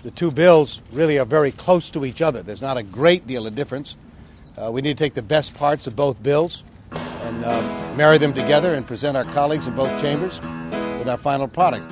The two bills really are very close to each other. There's not a great deal of difference. We need to take the best parts of both bills and marry them together and present our colleagues in both chambers with our final product.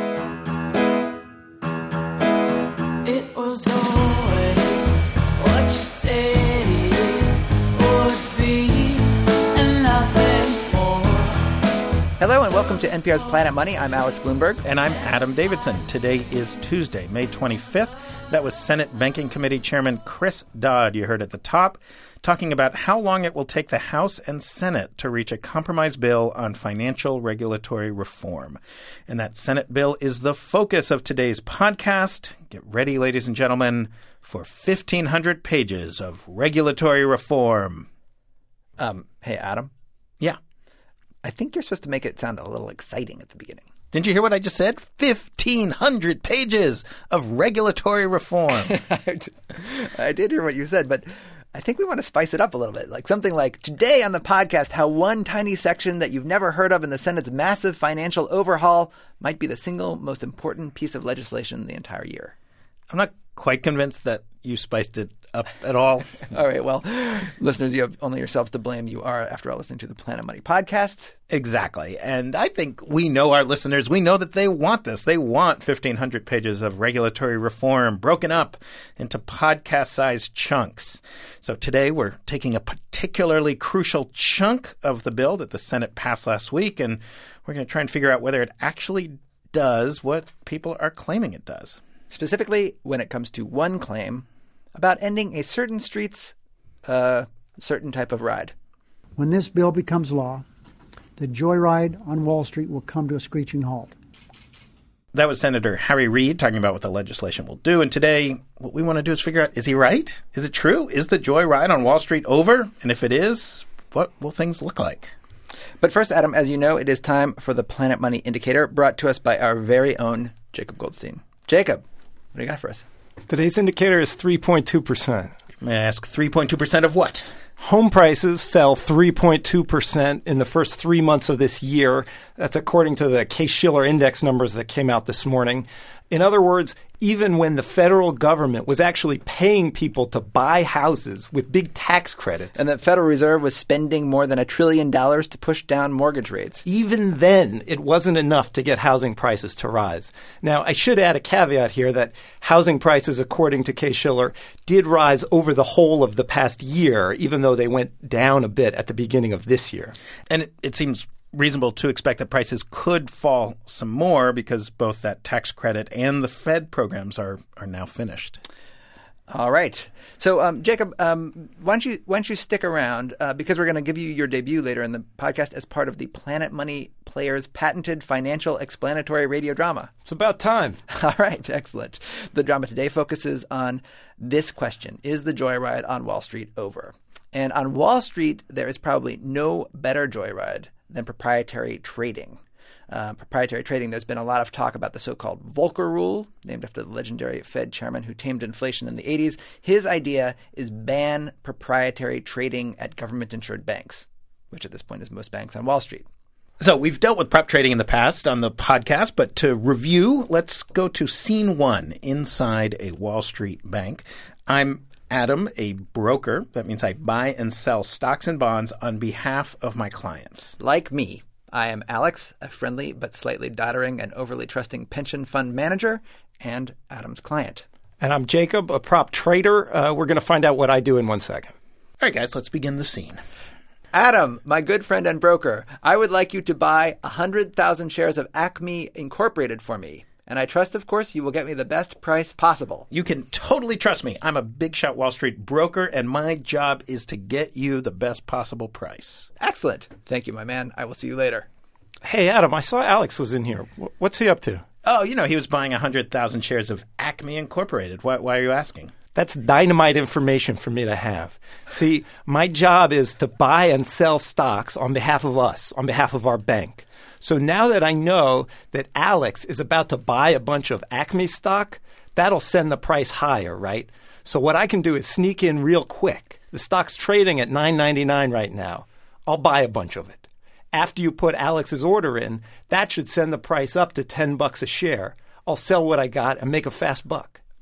It was always what you said it would be and nothing more. Hello and welcome to NPR's Planet Money. I'm Alex Bloomberg. And I'm Adam Davidson. Today is Tuesday, May 25th. That was Senate Banking Committee Chairman Chris Dodd, you heard at the top, talking about how long it will take the House and Senate to reach a compromise bill on financial regulatory reform. And that Senate bill is the focus of today's podcast. Get ready, ladies and gentlemen, for 1,500 pages of regulatory reform. Hey, Adam. Yeah. I think you're supposed to make it sound a little exciting at the beginning. Didn't you hear what I just said? 1,500 pages of regulatory reform. I did hear what you said, but I think we want to spice it up a little bit. Like something like, today on the podcast, how one tiny section that you've never heard of in the Senate's massive financial overhaul might be the single most important piece of legislation in the entire year. I'm not quite convinced that you spiced it up at all. All right. Well, listeners, you have only yourselves to blame. You are, after all, listening to the Planet Money podcast. Exactly. And I think we know our listeners. We know that they want this. They want 1,500 pages of regulatory reform broken up into podcast-sized chunks. So today we're taking a particularly crucial chunk of the bill that the Senate passed last week, and we're going to try and figure out whether it actually does what people are claiming it does. Specifically, when it comes to one claim about ending a certain street's certain type of ride. When this bill becomes law, the joyride on Wall Street will come to a screeching halt. That was Senator Harry Reid talking about what the legislation will do. And today, what we want to do is figure out, is he right? Is it true? Is the joyride on Wall Street over? And if it is, what will things look like? But first, Adam, as you know, it is time for the Planet Money Indicator, brought to us by our very own Jacob Goldstein. Jacob, what do you got for us? Today's indicator is 3.2%. May I ask 3.2% of what? Home prices fell 3.2% in the first 3 months of this year. That's according to the Case-Shiller index numbers that came out this morning. In other words, even when the federal government was actually paying people to buy houses with big tax credits. And the Federal Reserve was spending more than $1 trillion to push down mortgage rates. Even then, it wasn't enough to get housing prices to rise. Now, I should add a caveat here that housing prices, according to Case-Shiller, did rise over the whole of the past year, even though they went down a bit at the beginning of this year. And it seems reasonable to expect that prices could fall some more because both that tax credit and the Fed programs are now finished. All right. So, Jacob, why don't you stick around because we're going to give you your debut later in the podcast as part of the Planet Money Players' patented financial explanatory radio drama. It's about time. All right. Excellent. The drama today focuses on this question. Is the joyride on Wall Street over? And on Wall Street, there is probably no better joyride than proprietary trading. Proprietary trading, there's been a lot of talk about the so-called Volcker Rule, named after the legendary Fed chairman who tamed inflation in the 80s. His idea is ban proprietary trading at government-insured banks, which at this point is most banks on Wall Street. So we've dealt with prop trading in the past on the podcast, but to review, let's go to scene one inside a Wall Street bank. I'm Adam, a broker. That means I buy and sell stocks and bonds on behalf of my clients. Like me, I am Alex, a friendly but slightly doddering and overly trusting pension fund manager, and Adam's client. And I'm Jacob, a prop trader. We're going to find out what I do in 1 second. All right, guys, let's begin the scene. Adam, my good friend and broker, I would like you to buy 100,000 shares of Acme Incorporated for me. And I trust, of course, you will get me the best price possible. You can totally trust me. I'm a big shot Wall Street broker, and my job is to get you the best possible price. Excellent. Thank you, my man. I will see you later. Hey, Adam, I saw Alex was in here. What's he up to? Oh, he was buying 100,000 shares of Acme Incorporated. Why are you asking? That's dynamite information for me to have. See, my job is to buy and sell stocks on behalf of us, on behalf of our bank. So now that I know that Alex is about to buy a bunch of Acme stock, that'll send the price higher, right? So what I can do is sneak in real quick. The stock's trading at $9.99 right now. I'll buy a bunch of it. After you put Alex's order in, that should send the price up to $10 a share. I'll sell what I got and make a fast buck.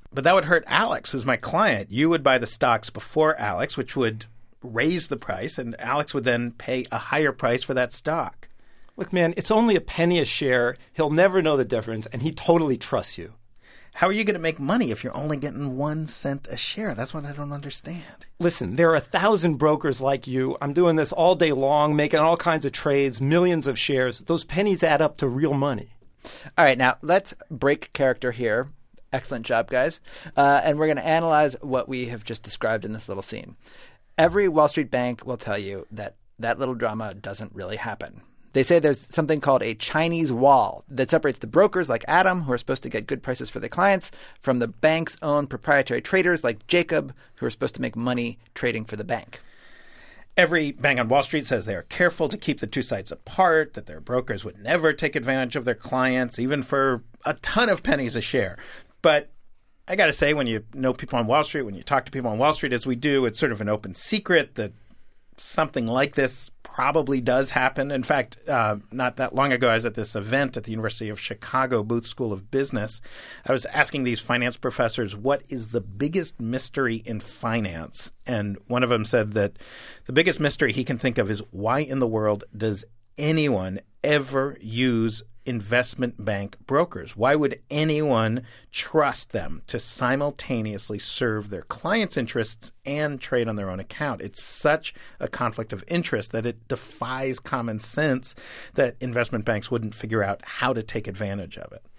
But that would hurt Alex, who's my client. You would buy the stocks before Alex, which would raise the price, and Alex would then pay a higher price for that stock. Look, man, it's only a penny a share. He'll never know the difference, and he totally trusts you. How are you going to make money if you're only getting 1 cent a share? That's what I don't understand. Listen, there are 1,000 brokers like you. I'm doing this all day long, making all kinds of trades, millions of shares. Those pennies add up to real money. All right, now let's break character here. Excellent job, guys. And we're going to analyze what we have just described in this little scene. Every Wall Street bank will tell you that that little drama doesn't really happen. They say there's something called a Chinese wall that separates the brokers like Adam, who are supposed to get good prices for their clients, from the bank's own proprietary traders like Jacob, who are supposed to make money trading for the bank. Every bank on Wall Street says they are careful to keep the two sides apart, that their brokers would never take advantage of their clients, even for a ton of pennies a share. But I got to say, when you know people on Wall Street, when you talk to people on Wall Street, as we do, it's sort of an open secret that something like this probably does happen. In fact, not that long ago, I was at this event at the University of Chicago Booth School of Business. I was asking these finance professors, what is the biggest mystery in finance? And one of them said that the biggest mystery he can think of is, why in the world does anyone ever use investment bank brokers? Why would anyone trust them to simultaneously serve their clients' interests and trade on their own account? It's such a conflict of interest that it defies common sense that investment banks wouldn't figure out how to take advantage of it.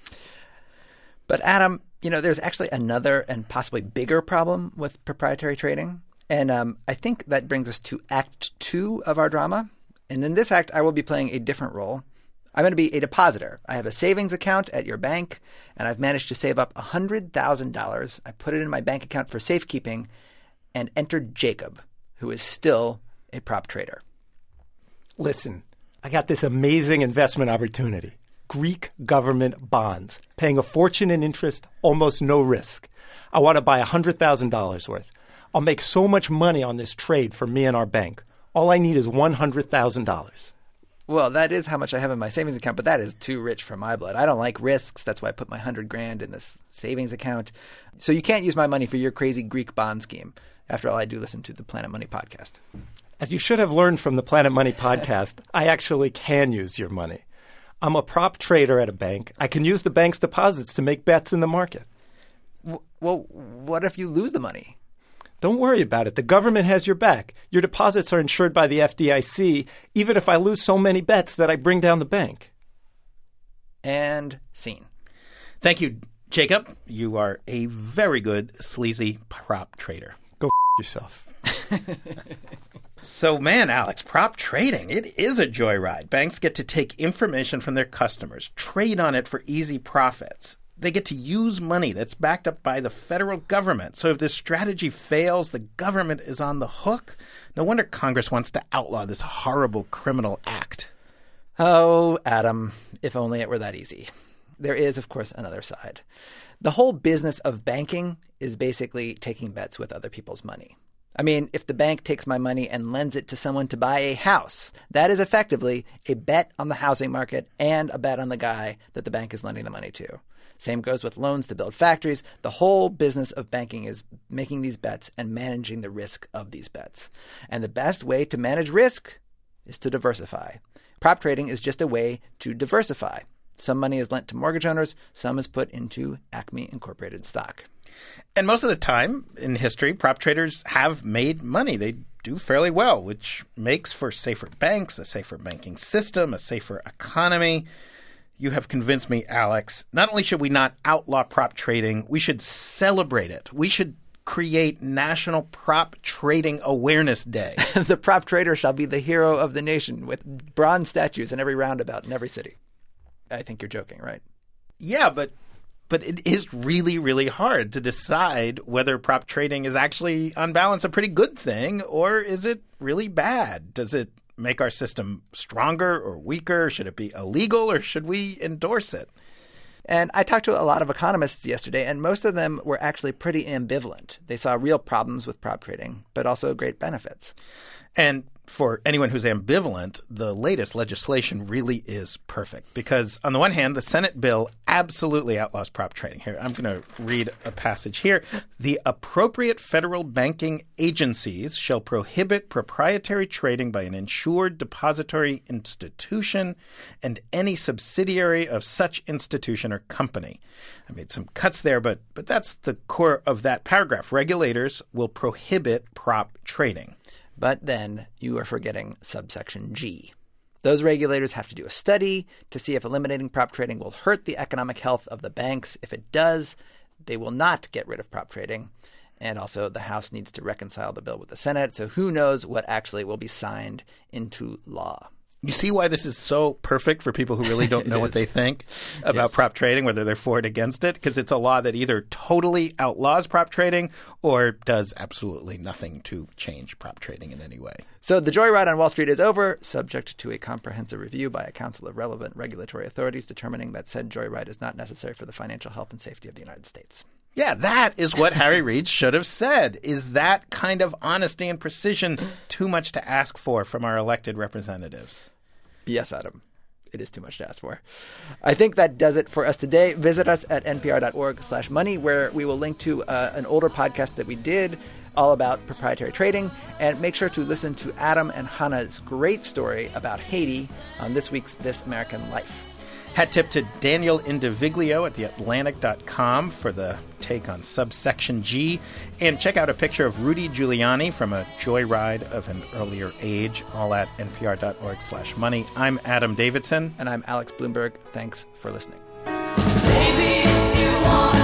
But Adam, there's actually another and possibly bigger problem with proprietary trading. And I think that brings us to Act 2 of our drama. And in this act, I will be playing a different role. I'm going to be a depositor. I have a savings account at your bank, and I've managed to save up $100,000. I put it in my bank account for safekeeping and entered Jacob, who is still a prop trader. Listen, I got this amazing investment opportunity. Greek government bonds, paying a fortune in interest, almost no risk. I want to buy $100,000 worth. I'll make so much money on this trade for me and our bank. All I need is $100,000. Well, that is how much I have in my savings account, but that is too rich for my blood. I don't like risks. That's why I put my $100,000 in this savings account. So you can't use my money for your crazy Greek bond scheme. After all, I do listen to the Planet Money podcast. As you should have learned from the Planet Money podcast, I actually can use your money. I'm a prop trader at a bank. I can use the bank's deposits to make bets in the market. Well, what if you lose the money? Don't worry about it. The government has your back. Your deposits are insured by the FDIC, even if I lose so many bets that I bring down the bank. And scene. Thank you, Jacob. You are a very good sleazy prop trader. Go yourself. So, man, Alex, prop trading, it is a joyride. Banks get to take information from their customers, trade on it for easy profits. They get to use money that's backed up by the federal government. So if this strategy fails, the government is on the hook. No wonder Congress wants to outlaw this horrible criminal act. Oh, Adam, if only it were that easy. There is, of course, another side. The whole business of banking is basically taking bets with other people's money. I mean, if the bank takes my money and lends it to someone to buy a house, that is effectively a bet on the housing market and a bet on the guy that the bank is lending the money to. Same goes with loans to build factories. The whole business of banking is making these bets and managing the risk of these bets. And the best way to manage risk is to diversify. Prop trading is just a way to diversify. Some money is lent to mortgage owners. Some is put into Acme Incorporated stock. And most of the time in history, prop traders have made money. They do fairly well, which makes for safer banks, a safer banking system, a safer economy. You have convinced me, Alex. Not only should we not outlaw prop trading, we should celebrate it. We should create National Prop Trading Awareness Day. The prop trader shall be the hero of the nation with bronze statues in every roundabout in every city. I think you're joking, right? Yeah, but it is really, really hard to decide whether prop trading is actually, on balance, a pretty good thing, or is it really bad? Does it make our system stronger or weaker? Should it be illegal, or should we endorse it? And I talked to a lot of economists yesterday, and most of them were actually pretty ambivalent. They saw real problems with prop trading, but also great benefits. And for anyone who's ambivalent, the latest legislation really is perfect because, on the one hand, the Senate bill absolutely outlaws prop trading. Here, I'm going to read a passage here. The appropriate federal banking agencies shall prohibit proprietary trading by an insured depository institution and any subsidiary of such institution or company. I made some cuts there, but that's the core of that paragraph. Regulators will prohibit prop trading. But then you are forgetting subsection G. Those regulators have to do a study to see if eliminating prop trading will hurt the economic health of the banks. If it does, they will not get rid of prop trading. And also the House needs to reconcile the bill with the Senate. So who knows what actually will be signed into law. You see why this is so perfect for people who really don't know what they think about prop trading, whether they're for it or against it, because it's a law that either totally outlaws prop trading or does absolutely nothing to change prop trading in any way. So the joyride on Wall Street is over, subject to a comprehensive review by a council of relevant regulatory authorities determining that said joyride is not necessary for the financial health and safety of the United States. Yeah, that is what Harry Reid should have said. Is that kind of honesty and precision too much to ask for from our elected representatives? Yes, Adam. It is too much to ask for. I think that does it for us today. Visit us at npr.org/money, where we will link to an older podcast that we did all about proprietary trading. And make sure to listen to Adam and Hannah's great story about Haiti on this week's This American Life. Hat tip to Daniel Indiviglio at theatlantic.com for the take on subsection G. And check out a picture of Rudy Giuliani from a joyride of an earlier age, all at npr.org/money. I'm Adam Davidson. And I'm Alex Bloomberg. Thanks for listening. Baby, if you want